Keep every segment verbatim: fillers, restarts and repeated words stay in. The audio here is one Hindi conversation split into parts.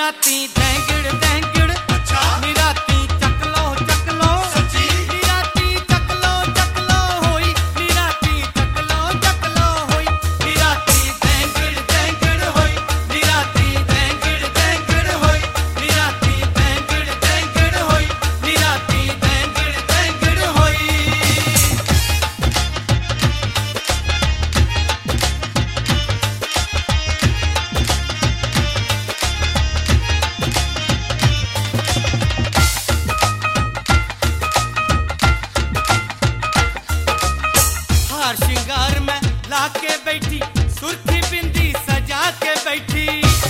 निराती दैंगड़ दैंगड़ अच्छा निराती चकलो चकलो सच्ची निराती चकलो चकलो होई निराती चकलो चकलो होई निराती दैंगड़ दैंगड़ होई निराती दैंगड़ दैंगड़ होई निराती दैंगड़ दैंगड़ होई निराती दैंगड़ दैंगड़ होई हार श्रृंगार में लाके बैठी सुर्खी बिंदी सजा के बैठी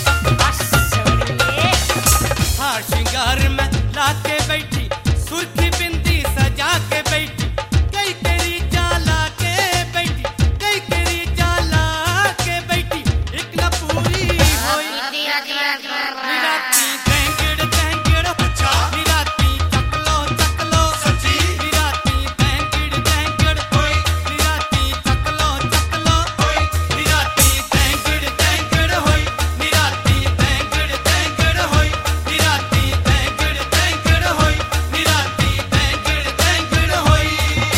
हार श्रृंगार में लाके बैठी सुर्खी बिंदी सजा के बैठी कई तेरी जाला के बैठी कई तेरी जाला के बैठी एक न पूरी होई निराती दैंगड़ दैंगड़ अच्छा निराती चकलो चकलो सच्ची निराती दैंगड़ दैंगड़ होई निराती चकलो चकलो होई निराती दैंगड़ दैंगड़ होई निराती दैंगड़ दैंगड़ होई निराती दैंगड़ दैंगड़ होई निराती दैंगड़ दैंगड़ होई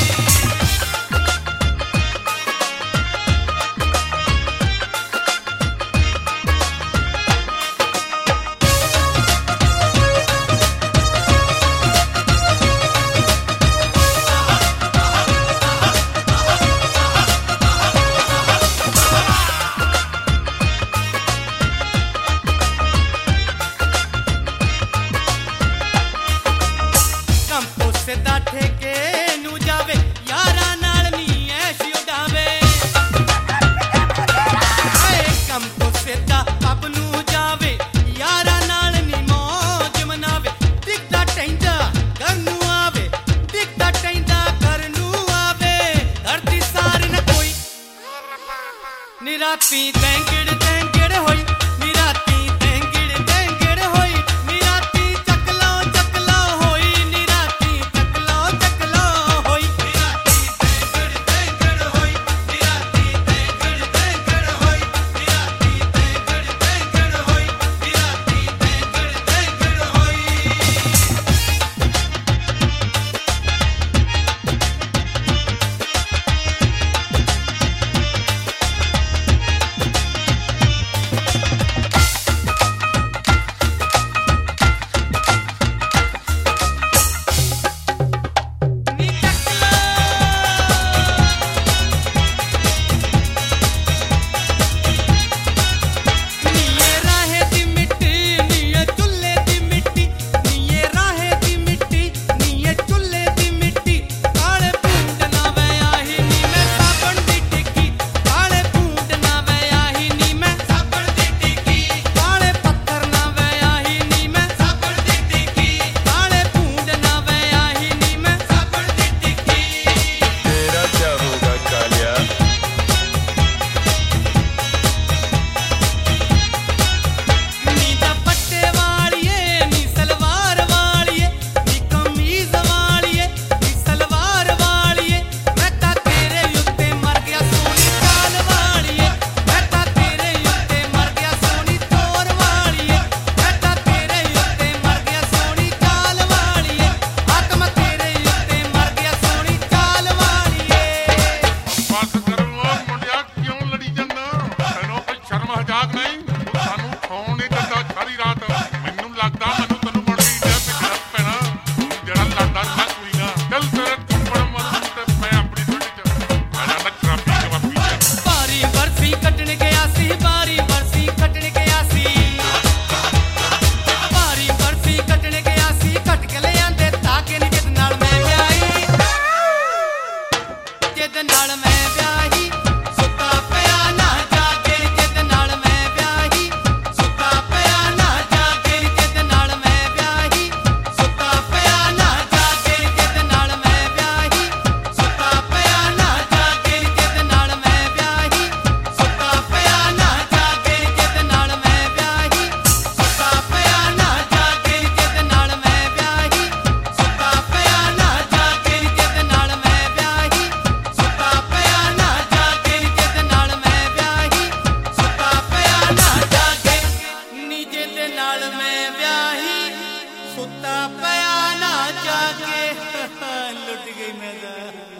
कंपो से दाठे के नू जावे यारा नाल नी ऐश उड़ावे हाय कंपो से दा अब नू जावे यारा नाल नी मौज मनावे दिखदा टैंदा घर नू आवे दिखदा टैंदा घर नू आवे धरती सार न कोई निराती दैंगड़ दैंगड़ होई निराती दैंगड़ दैंगड़ होई निराती चकलो चकलो होई निराती चकलो चकलो होई निराती दैंगड़ दैंगड़ होई निराती दैंगड़ दैंगड़ होई निराती दैंगड़ दैंगड़ होई निराती दैंगड़ दैंगड़ होई ला